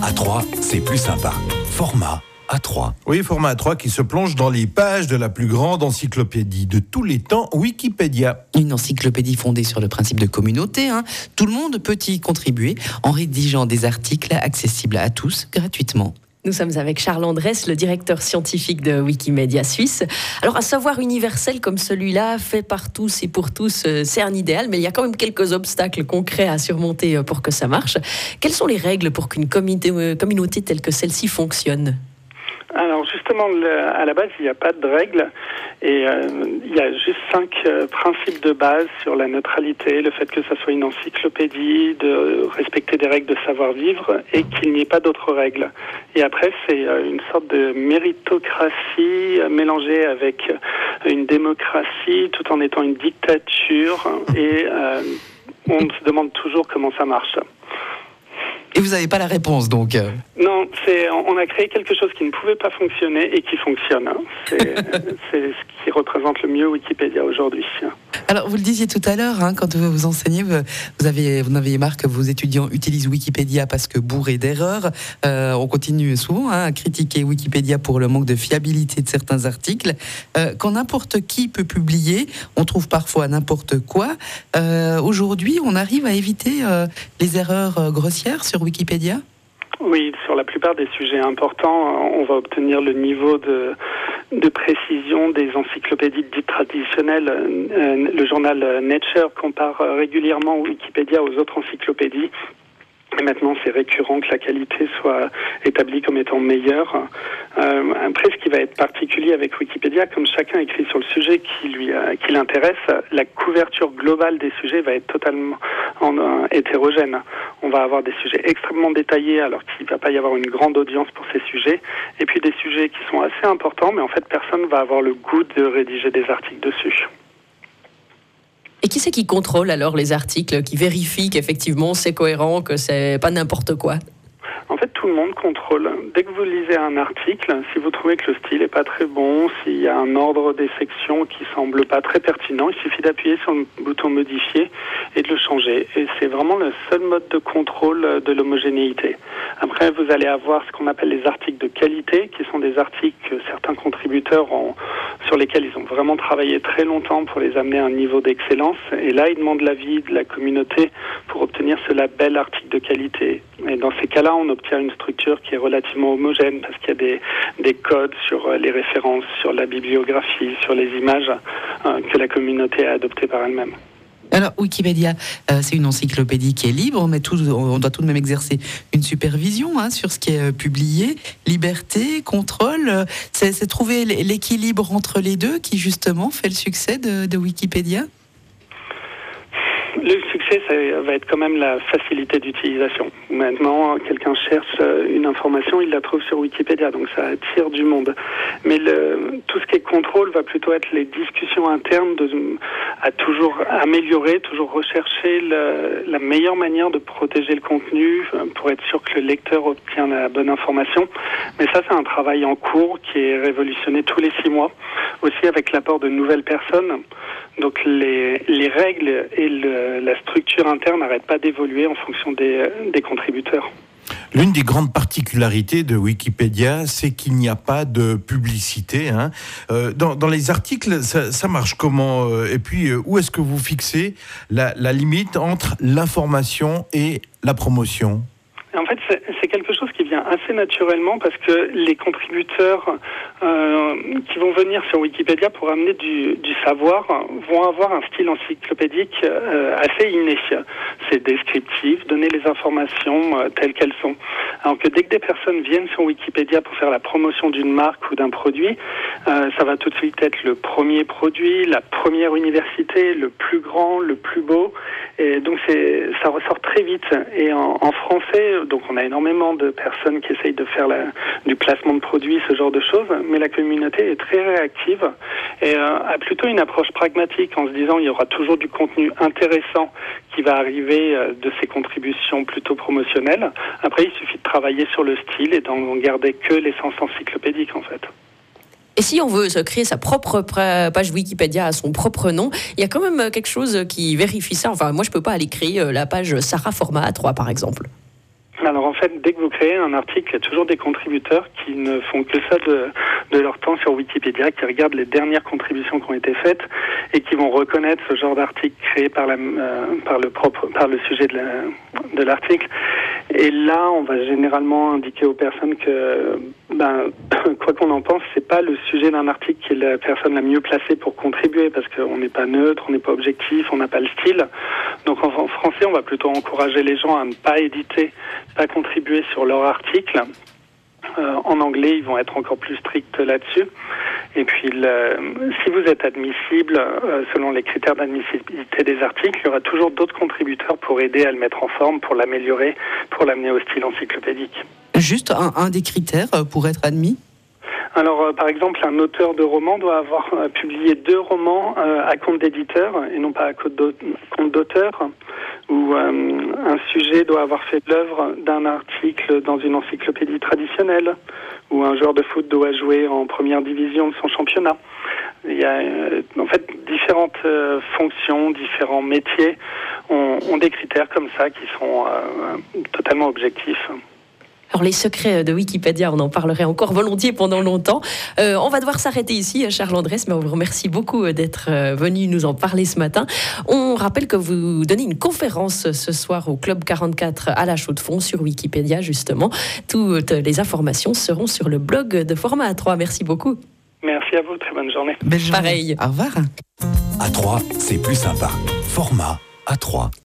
A3, c'est plus sympa. Format A3. Oui, format A3 qui se plonge dans les pages de la plus grande encyclopédie de tous les temps, Wikipédia. Une encyclopédie fondée sur le principe de communauté. Tout le monde peut y contribuer en rédigeant des articles accessibles à tous gratuitement. Nous sommes avec Charles Andrès, le directeur scientifique de Wikimedia Suisse. Alors, un savoir universel comme celui-là, fait par tous et pour tous, c'est un idéal, mais il y a quand même quelques obstacles concrets à surmonter pour que ça marche. Quelles sont les règles pour qu'une communauté telle que celle-ci fonctionne ? Alors justement, à la base, il n'y a pas de règles et il y a juste 5 principes de base sur la neutralité, le fait que ça soit une encyclopédie, de respecter des règles de savoir-vivre et qu'il n'y ait pas d'autres règles. Et après, c'est une sorte de méritocratie mélangée avec une démocratie tout en étant une dictature et on se demande toujours comment ça marche. Et vous n'avez pas la réponse, donc Non, on a créé quelque chose qui ne pouvait pas fonctionner et qui fonctionne. C'est ce qui représente le mieux Wikipédia aujourd'hui. Alors, vous le disiez tout à l'heure, quand vous enseignez, vous avez marre que vos étudiants utilisent Wikipédia parce que bourré d'erreurs. On continue souvent à critiquer Wikipédia pour le manque de fiabilité de certains articles. Quand n'importe qui peut publier, on trouve parfois n'importe quoi. Aujourd'hui, on arrive à éviter les erreurs grossières sur Wikipédia ? Oui, sur la plupart des sujets importants, on va obtenir le niveau de précision des encyclopédies dites traditionnelles. Le journal Nature compare régulièrement Wikipédia aux autres encyclopédies. Et maintenant, c'est récurrent que la qualité soit établie comme étant meilleure. Après, ce qui va être particulier avec Wikipédia, comme chacun écrit sur le sujet qui l'intéresse, la couverture globale des sujets va être totalement hétérogène. On va avoir des sujets extrêmement détaillés alors qu'il ne va pas y avoir une grande audience pour ces sujets. Et puis des sujets qui sont assez importants, mais en fait, personne ne va avoir le goût de rédiger des articles dessus. Et qui c'est qui contrôle alors les articles, qui vérifie qu'effectivement c'est cohérent, que c'est pas n'importe quoi ? En fait, tout le monde contrôle. Dès que vous lisez un article, si vous trouvez que le style est pas très bon, s'il y a un ordre des sections qui semble pas très pertinent, il suffit d'appuyer sur le bouton modifier et de le changer. Et c'est vraiment le seul mode de contrôle de l'homogénéité. Après, vous allez avoir ce qu'on appelle les articles de qualité, qui sont des articles que certains contributeurs sur lesquels ils ont vraiment travaillé très longtemps pour les amener à un niveau d'excellence. Et là, ils demandent l'avis de la communauté pour obtenir ce label article de qualité. Et dans ces cas-là, on obtient une structure qui est relativement homogène parce qu'il y a des codes sur les références, sur la bibliographie, sur les images que la communauté a adoptées par elle-même. Alors, Wikipédia, c'est une encyclopédie qui est libre, mais on doit tout de même exercer une supervision sur ce qui est publié. Liberté, contrôle, c'est trouver l'équilibre entre les deux qui, justement, fait le succès de Wikipédia ? Le succès, ça va être quand même la facilité d'utilisation. Maintenant, quelqu'un cherche une information, il la trouve sur Wikipédia, donc ça attire du monde. Mais tout ce qui est contrôle va plutôt être les discussions internes à toujours améliorer, toujours rechercher la meilleure manière de protéger le contenu pour être sûr que le lecteur obtient la bonne information. Mais ça, c'est un travail en cours qui est révolutionné tous les 6 mois, aussi avec l'apport de nouvelles personnes. Donc les règles et la structure interne n'arrêtent pas d'évoluer en fonction des contributeurs. L'une des grandes particularités de Wikipédia, c'est qu'il n'y a pas de publicité. Dans les articles, ça marche comment ? Et puis, où est-ce que vous fixez la limite entre l'information et la promotion ? En fait, c'est quelque chose qui vient assez naturellement parce que les contributeurs qui vont venir sur Wikipédia pour amener du savoir vont avoir un style encyclopédique assez inné. C'est descriptif, donner les informations telles qu'elles sont. Alors que dès que des personnes viennent sur Wikipédia pour faire la promotion d'une marque ou d'un produit, ça va tout de suite être le premier produit, la première université, le plus grand, le plus beau. Et donc ça ressort très vite. Et en français, donc on a énormément de personnes qui essayent de faire du placement de produits, ce genre de choses, mais la communauté est très réactive et a plutôt une approche pragmatique en se disant il y aura toujours du contenu intéressant qui va arriver de ces contributions plutôt promotionnelles. Après, il suffit de travailler sur le style et d'en garder que l'essence encyclopédique en fait. Et si on veut se créer sa propre page Wikipédia à son propre nom, il y a quand même quelque chose qui vérifie ça. Enfin, moi, je peux pas aller créer la page Sarah format A3, par exemple. Alors, Alors en fait, dès que vous créez un article, il y a toujours des contributeurs qui ne font que ça de leur temps sur Wikipédia, qui regardent les dernières contributions qui ont été faites et qui vont reconnaître ce genre d'article créé par le sujet de l'article. Et là, on va généralement indiquer aux personnes que, quoi qu'on en pense, c'est pas le sujet d'un article qui est la personne la mieux placée pour contribuer, parce qu'on n'est pas neutre, on n'est pas objectif, on n'a pas le style. Donc en français, on va plutôt encourager les gens à ne pas éditer, pas contribuer sur leur article. En anglais, ils vont être encore plus stricts là-dessus. Et puis, si vous êtes admissible, selon les critères d'admissibilité des articles, il y aura toujours d'autres contributeurs pour aider à le mettre en forme, pour l'améliorer, pour l'amener au style encyclopédique. Juste un des critères pour être admis ? Alors, par exemple, un auteur de roman doit avoir publié 2 romans à compte d'éditeur et non pas à compte d'auteur, ou un sujet doit avoir fait l'œuvre d'un article dans une encyclopédie traditionnelle, ou un joueur de foot doit jouer en première division de son championnat. Il y a en fait différentes fonctions, différents métiers ont des critères comme ça qui sont totalement objectifs. Alors les secrets de Wikipédia, on en parlerait encore volontiers pendant longtemps. On va devoir s'arrêter ici, Charles Andrès, mais on vous remercie beaucoup d'être venu nous en parler ce matin. On rappelle que vous donnez une conférence ce soir au Club 44 à la Chaux-de-Fonds sur Wikipédia, justement. Toutes les informations seront sur le blog de Format A3. Merci beaucoup. Merci à vous, très bonne journée. Belle journée. Pareil. Au revoir. A3, c'est plus sympa. Format A3.